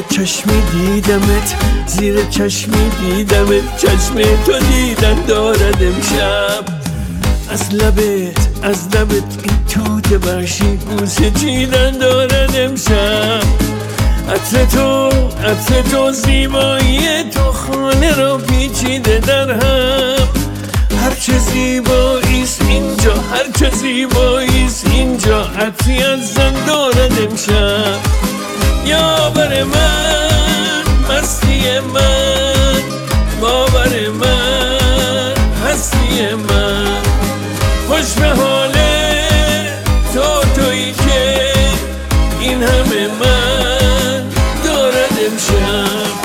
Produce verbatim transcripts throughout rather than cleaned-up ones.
چشمی دیدمت، زیر چشمی دیدمت، چشم تو دیدن دارد امشب. از لبت از لبت این توت وحشی بوسه چیدن دارد امشب. عطر تو عطر تو زیبایی تو خانه را پیچیده در هم. هرچه زیباییست اینجا، هرچه زیباییست اینجا، عطری از زن دارد امشب. یاور من مستی من، باور من هستی من، خوش به حال تو تویی که این همه من دارد امشب.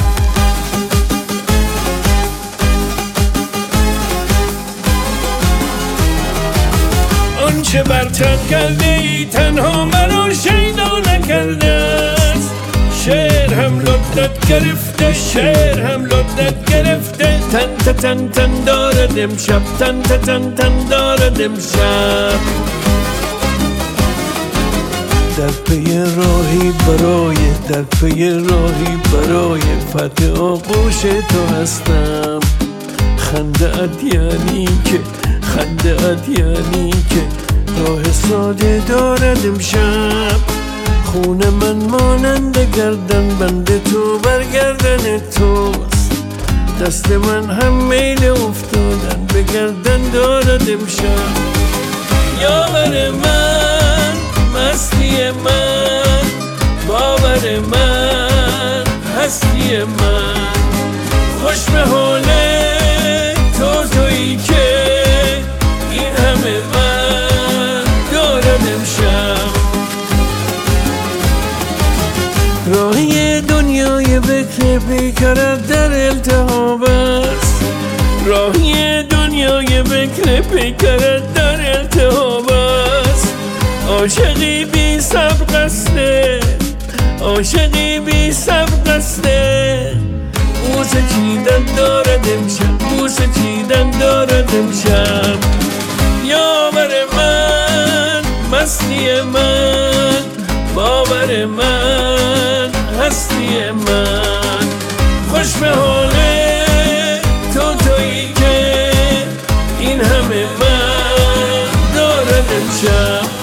آنچه برتر کرده ای تنها مرا شیدا نکرده است. شعر هم لذت گرفته، شعر هم لذت گرفته، تن تا تن تن دارد امشب، تن تا تن تن دارد امشب. در پی راهی برای در پی راهی برای فتح آغوش تو هستم. خنده ات یعنی که خنده ات یعنی که راه ساده دارد امشب. خون من مانند گردن بند تو بر گردن توست. دست من هم میل افتادن به گردن دارد امشب. یاور من مستی من، باور من هستی من، خوش به حال تو تویی که این همه من دارد امشب. راهی دنیای بکر پیکرت در التهاب است. راهی دنیای بکر پیکرت در التهاب است. عاشقی بی سبق استه، عاشقی بی سبق استه، بوسه چیدن دارد امشب، بوسه چیدن دارد امشب. یاور من مستی من، باور من هستی من، خوش به حال تو تویی که این همه من دارد امشب.